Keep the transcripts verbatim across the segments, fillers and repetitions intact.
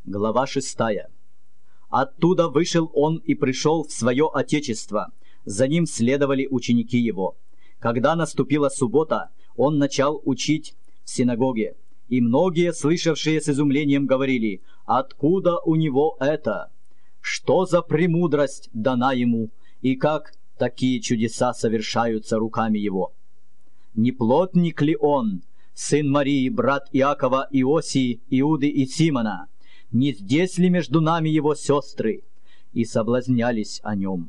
Глава шестая. Оттуда вышел он и пришел в свое отечество. За ним следовали ученики его. Когда наступила суббота, он начал учить в синагоге. И многие, слышавшие с изумлением, говорили: «Откуда у него это? Что за премудрость дана ему? И как такие чудеса совершаются руками его? Не плотник ли он, сын Марии, брат Иакова, Иосии, Иуды и Симона? Не здесь ли между нами его сестры?» И соблазнялись о нем.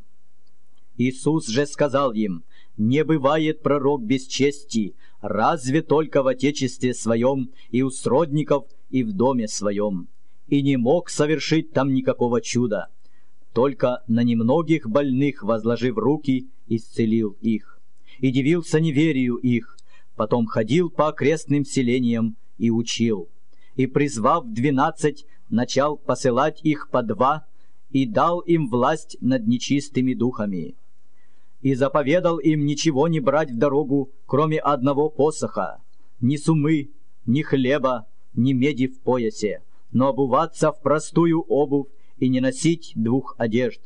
Иисус же сказал им: «Не бывает пророк без чести, разве только в отечестве своем, и у сродников, и в доме своем. И не мог совершить там никакого чуда, только на немногих больных, возложив руки, исцелил их. И дивился неверию их. Потом ходил по окрестным селениям и учил. И, призвав двенадцать, начал посылать их по два, и дал им власть над нечистыми духами. И заповедал им ничего не брать в дорогу, кроме одного посоха, ни сумы, ни хлеба, ни меди в поясе, но обуваться в простую обувь и не носить двух одежд.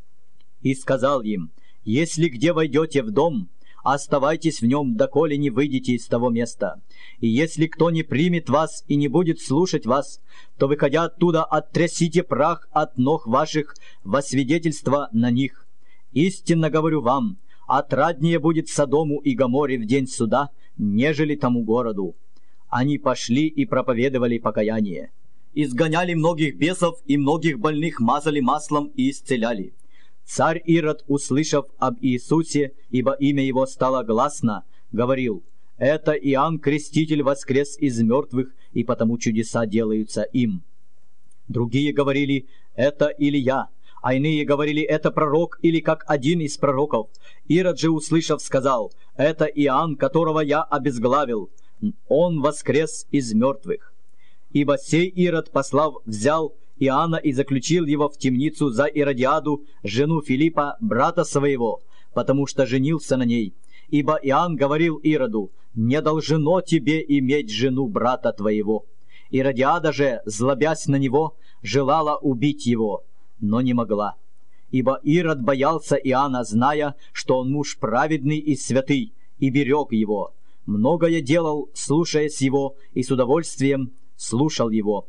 И сказал им: «Если где войдете в дом, оставайтесь в нем, доколе не выйдете из того места. И если кто не примет вас и не будет слушать вас, то, выходя оттуда, оттрясите прах от ног ваших во свидетельство на них. Истинно говорю вам, отраднее будет Содому и Гоморе в день суда, нежели тому городу». Они пошли и проповедовали покаяние. Изгоняли многих бесов, и многих больных мазали маслом и исцеляли. Царь Ирод, услышав об Иисусе, ибо имя его стало гласно, говорил: «Это Иоанн Креститель воскрес из мертвых, и потому чудеса делаются им». Другие говорили: «Это Илия», а иные говорили: «Это пророк, или как один из пророков». Ирод же, услышав, сказал: «Это Иоанн, которого я обезглавил. Он воскрес из мертвых». Ибо сей Ирод, послав, взял Иоанна и заключил его в темницу за Иродиаду, жену Филиппа, брата своего, потому что женился на ней. Ибо Иоанн говорил Ироду: «Не должно тебе иметь жену брата твоего». Иродиада же, злобясь на него, желала убить его, но не могла. Ибо Ирод боялся Иоанна, зная, что он муж праведный и святый, и берег его. Многое делал, слушаясь его, и с удовольствием слушал его.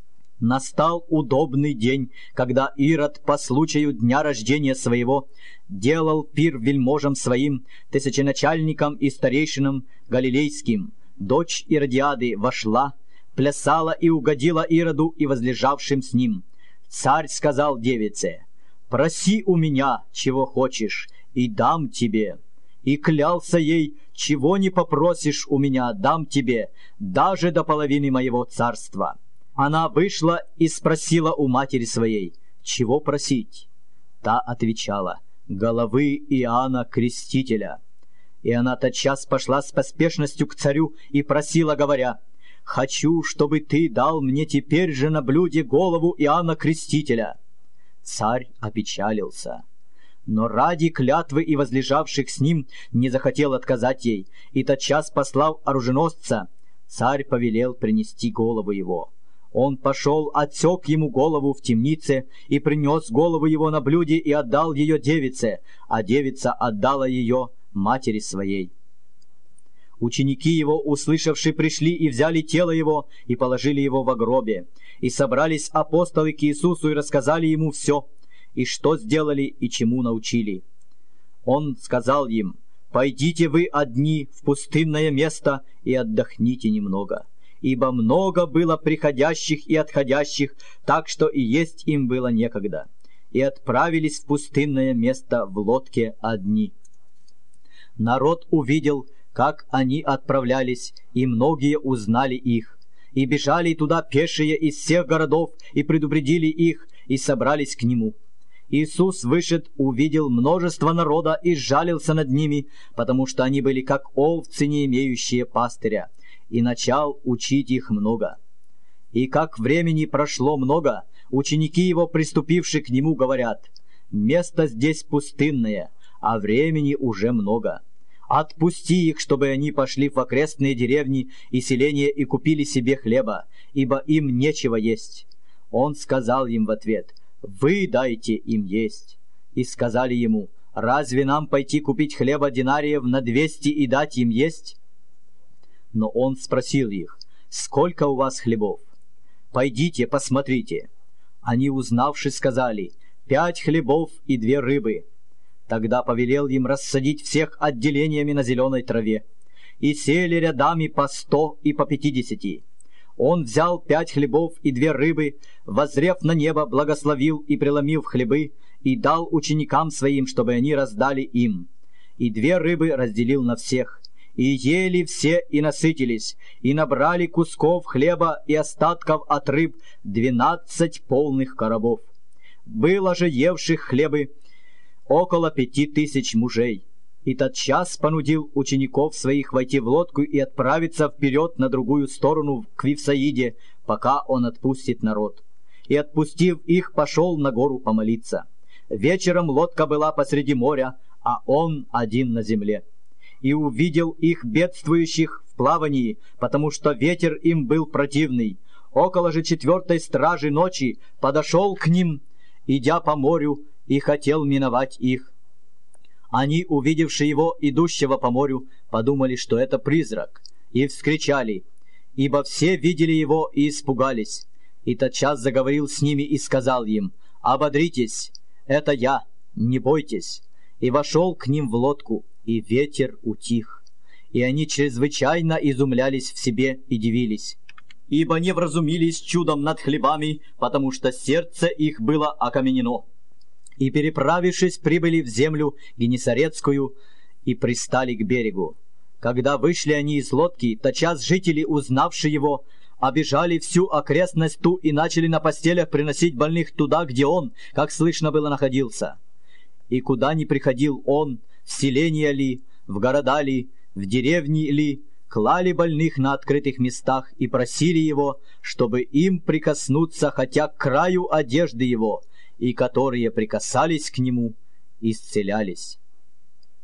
Настал удобный день, когда Ирод по случаю дня рождения своего делал пир вельможам своим, тысяченачальникам и старейшинам галилейским. Дочь Иродиады вошла, плясала и угодила Ироду и возлежавшим с ним. Царь сказал девице: «Проси у меня, чего хочешь, и дам тебе». И клялся ей: «Чего не попросишь у меня, дам тебе, даже до половины моего царства». Она вышла и спросила у матери своей: «Чего просить?» Та отвечала: «Головы Иоанна Крестителя». И она тотчас пошла с поспешностью к царю и просила, говоря: «Хочу, чтобы ты дал мне теперь же на блюде голову Иоанна Крестителя». Царь опечалился, но ради клятвы и возлежавших с ним не захотел отказать ей, и тотчас, послав оруженосца, царь повелел принести голову его. Он пошел, отсек ему голову в темнице, и принес голову его на блюде и отдал ее девице, а девица отдала ее матери своей. Ученики его, услышавши, пришли и взяли тело его, и положили его во гробе. И собрались апостолы к Иисусу и рассказали ему все, и что сделали, и чему научили. Он сказал им: «Пойдите вы одни в пустынное место и отдохните немного, ибо много было приходящих и отходящих, так что и есть им было некогда». И отправились в пустынное место в лодке одни. Народ увидел, как они отправлялись, и многие узнали их, и бежали туда пешие из всех городов, и предупредили их, и собрались к нему. Иисус, вышед, увидел множество народа и сжалился над ними, потому что они были как овцы, не имеющие пастыря, и начал учить их много. И как времени прошло много, ученики его, приступившие к нему, говорят: «Место здесь пустынное, а времени уже много. Отпусти их, чтобы они пошли в окрестные деревни и селения и купили себе хлеба, ибо им нечего есть». Он сказал им в ответ: «Вы дайте им есть». И сказали ему: «Разве нам пойти купить хлеба динариев на двести и дать им есть?» Но он спросил их: «Сколько у вас хлебов? Пойдите, посмотрите». Они, узнавши, сказали: «Пять хлебов и две рыбы». Тогда повелел им рассадить всех отделениями на зеленой траве, и сели рядами по сто и по пятидесяти. Он взял пять хлебов и две рыбы, воззрев на небо, благословил и, преломив хлебы, и дал ученикам своим, чтобы они раздали им. И две рыбы разделил на всех. И ели все и насытились, и набрали кусков хлеба и остатков от рыб двенадцать полных коробов. Было же евших хлебы около пяти тысяч мужей. И тотчас понудил учеников своих войти в лодку и отправиться вперед на другую сторону к Вифсаиде, пока он отпустит народ. И, отпустив их, пошел на гору помолиться. Вечером лодка была посреди моря, а он один на земле. И увидел их бедствующих в плавании, потому что ветер им был противный. Около же четвертой стражи ночи подошел к ним, идя по морю, и хотел миновать их. Они, увидевши его, идущего по морю, подумали, что это призрак, и вскричали, ибо все видели его и испугались. И тотчас заговорил с ними и сказал им: «Ободритесь, это я, не бойтесь». И вошел к ним в лодку, и ветер утих. И они чрезвычайно изумлялись в себе и дивились, ибо не вразумились чудом над хлебами, потому что сердце их было окаменено. И, переправившись, прибыли в землю Генесарецкую и пристали к берегу. Когда вышли они из лодки, тотчас жители, узнавши его, обежали всю окрестность ту и начали на постелях приносить больных туда, где он, как слышно было, находился. И куда ни приходил он, в селения ли, в города ли, в деревни ли, клали больных на открытых местах и просили его, чтобы им прикоснуться хотя к краю одежды его, и которые прикасались к нему, исцелялись.